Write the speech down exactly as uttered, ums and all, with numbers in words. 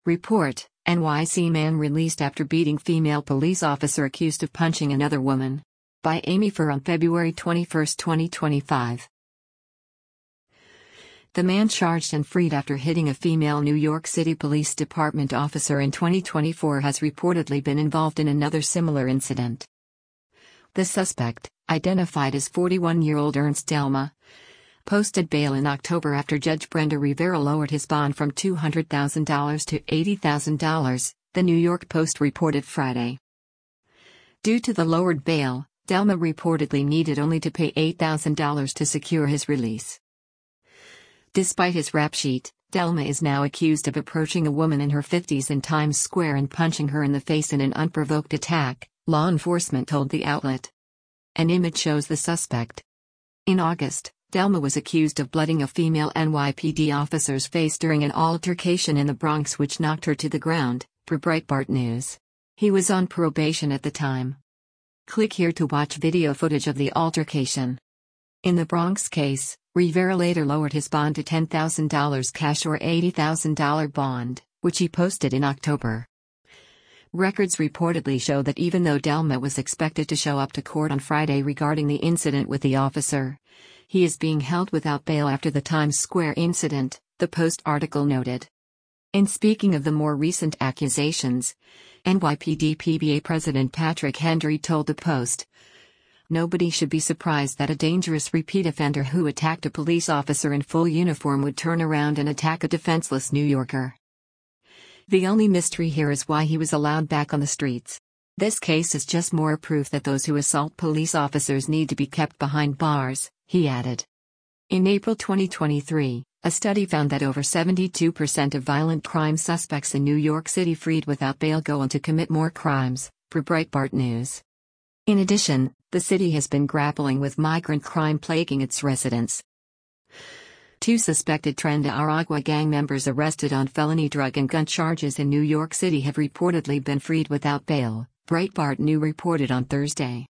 Report: N Y C man released after beating female police officer accused of punching another woman. By Amy Fur on February twenty-first, twenty twenty-five. The man charged and freed after hitting a female New York City Police Department officer in twenty twenty-four has reportedly been involved in another similar incident. The suspect, identified as forty-one-year-old Ernst Delma, posted bail in October after Judge Brenda Rivera lowered his bond from two hundred thousand dollars to eighty thousand dollars, the New York Post reported Friday. Due to the lowered bail, Delma reportedly needed only to pay eight thousand dollars to secure his release. Despite his rap sheet, Delma is now accused of approaching a woman in her fifties in Times Square and punching her in the face in an unprovoked attack, law enforcement told the outlet. An image shows the suspect. In August, Delma was accused of blooding a female N Y P D officer's face during an altercation in the Bronx which knocked her to the ground, per Breitbart News. He was on probation at the time. Click here to watch video footage of the altercation. In the Bronx case, Rivera later lowered his bond to ten thousand dollars cash or eighty thousand dollars bond, which he posted in October. Records reportedly show that even though Delma was expected to show up to court on Friday regarding the incident with the officer, he is being held without bail after the Times Square incident, the Post article noted. In speaking of the more recent accusations, N Y P D P B A President Patrick Henry told the Post, "Nobody should be surprised that a dangerous repeat offender who attacked a police officer in full uniform would turn around and attack a defenseless New Yorker. The only mystery here is why he was allowed back on the streets. This case is just more proof that those who assault police officers need to be kept behind bars," he added. In April twenty twenty-three, a study found that over seventy-two percent of violent crime suspects in New York City freed without bail go on to commit more crimes, per Breitbart News. In addition, the city has been grappling with migrant crime plaguing its residents. Two suspected Tren de Aragua gang members arrested on felony drug and gun charges in New York City have reportedly been freed without bail, Breitbart News reported on Thursday.